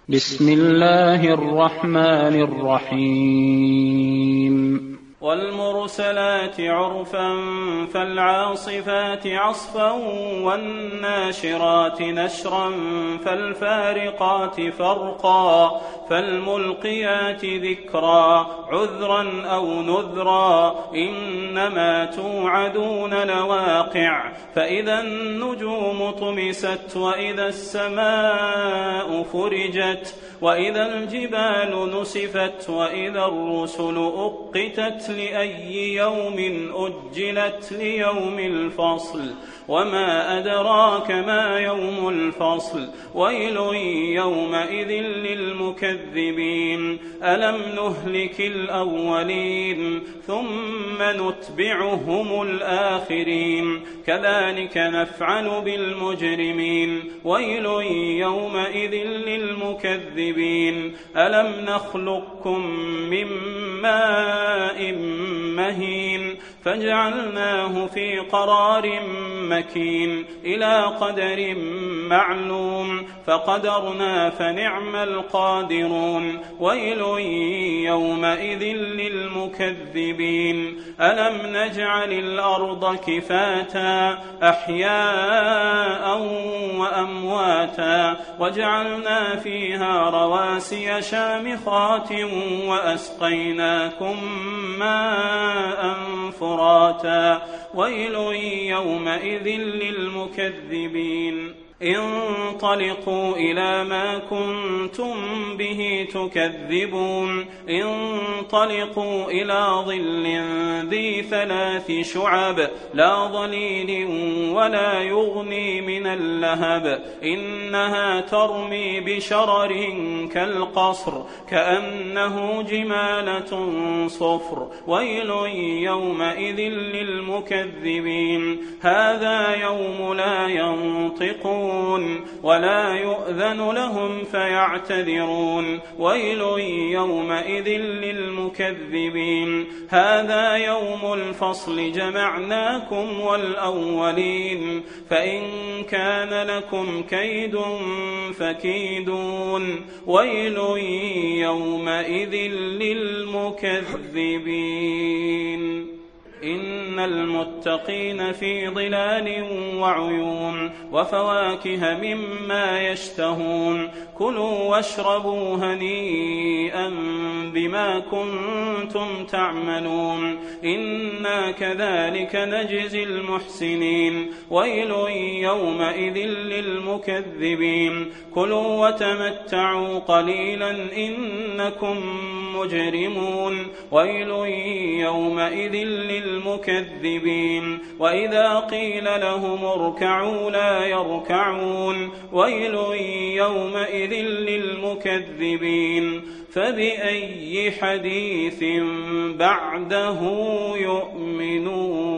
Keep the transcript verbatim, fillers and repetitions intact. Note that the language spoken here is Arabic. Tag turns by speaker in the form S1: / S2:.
S1: بسم الله الرحمن الرحيم
S2: والمرسلات عرفا فالعاصفات عصفا والناشرات نشرا فالفارقات فرقا فالملقيات ذكرا عذرا أو نذرا إنما توعدون لواقع فإذا النجوم طمست وإذا السماء فرجت وإذا الجبال نسفت وإذا الرسل أقتت لأي يوم أجلت ليوم الفصل وما أدراك ما يوم الفصل ويل يومئذ للمكذبين ألم نهلك الأولين ثم نتبعهم الآخرين كذلك نفعل بالمجرمين ويل يومئذ للمكذبين ألم نخلقكم من ماء مهين فجعلناه في قرار مكين إلى قدر معلوم فقدرنا فنعم القادرون ويل يومئذ للمكذبين ألم نجعل الأرض كفاتا أحياء وأمواتا وجعلنا فيها رواسي شامخات وأسقيناكم ماء فراتا ويل يومئذ للمكذبين انطلقوا إلى ما كنتم به تكذبون انطلقوا إلى ظل ذي ثلاث شعب لا ظليل ولا يغني من اللهب إنها ترمي بشرر كالقصر كأنه جمالة صفر ويل يومئذ للمكذبين هذا يوم لا ينطقون ولا يؤذن لهم فيعتذرون ويل يومئذ للمكذبين هذا يوم الفصل جمعناكم والأولين فإن كان لكم كيد فكيدون ويل يومئذ للمكذبين إن المتقين في ظلال وعيون وفواكه مما يشتهون كلوا واشربوا هنيئا بما كنتم تعملون إنا كذلك نجزي المحسنين ويل يومئذ للمكذبين كلوا وتمتعوا قليلا إنكم مجرمون ويل يومئذ للمكذبين وإذا قيل لهم اركعوا لا يركعون ويل يومئذ للمكذبين فبأي حديث بعده يؤمنون.